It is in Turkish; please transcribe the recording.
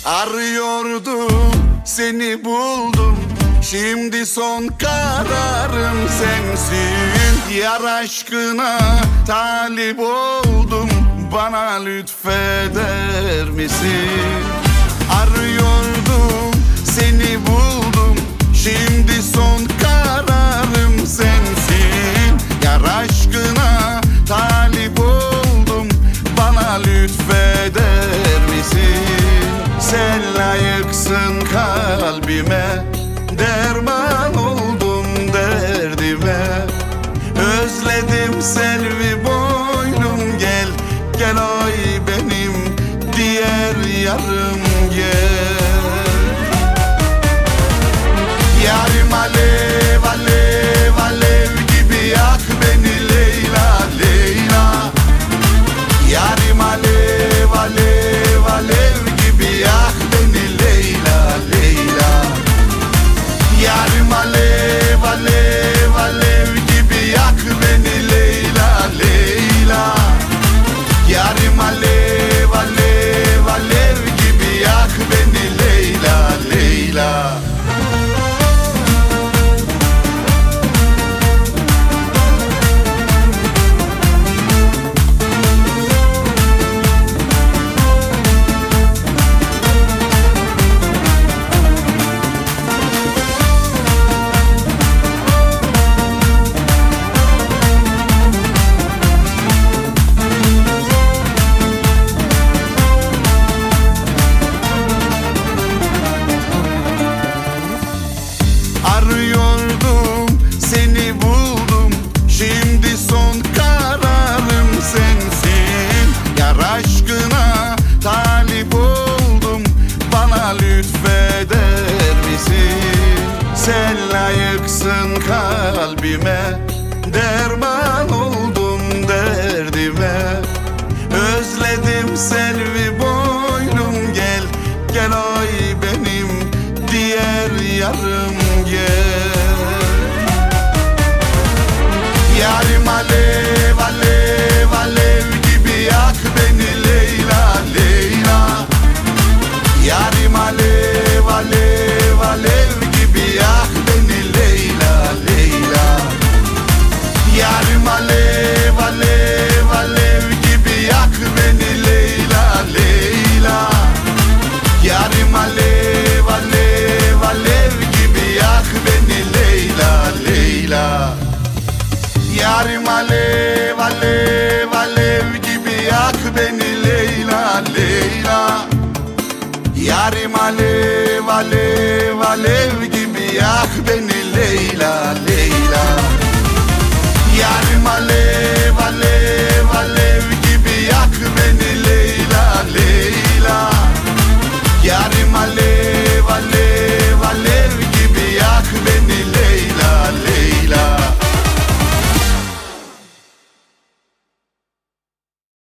Arıyordum, seni buldum. Şimdi son kararım sensin. Yar aşkına talip oldum. Bana lütfeder misin? Arıyordum, seni buldum. Şimdi son kararım sensin. Yar aşkına talip oldum. Bana lütfeder misin? Sen layıksın kalbime, derman oldum derdime. Özledim selvi boylum, gel gel oy benim diğer yarım gel. Yarim alev alev alev gibi yak beni Leyla Leyla. Yarim alev alev alev gibi yak beni Leyla Leyla. Yarim alev alev alev gibi yak beni Leyla Leyla. Yarim alev alev alev gibi yak beni Leyla Leyla. Arıyordum, seni buldum. Şimdi son kararım sensin. Yar aşkına talip oldum. Bana lütfeder misin? Sen layıksın kalbime, derman oldum derdime. Özledim selvi boylum, gel gel oy benim diğer yarım gel. Yarim alev alev alev gibi yak beni Leyla Leyla. Yarim alev alev alev gibi yak beni Leyla Leyla. Yarim alev alev alev gibi yak beni Leyla Leyla. Yarim alev alev alev gibi yak beni Leyla Leyla. Yarim alev alev alev gibi yak beni Leyla Leyla. Yarim alev alev alev gibi yak beni Leyla Leyla. Yarim alev alev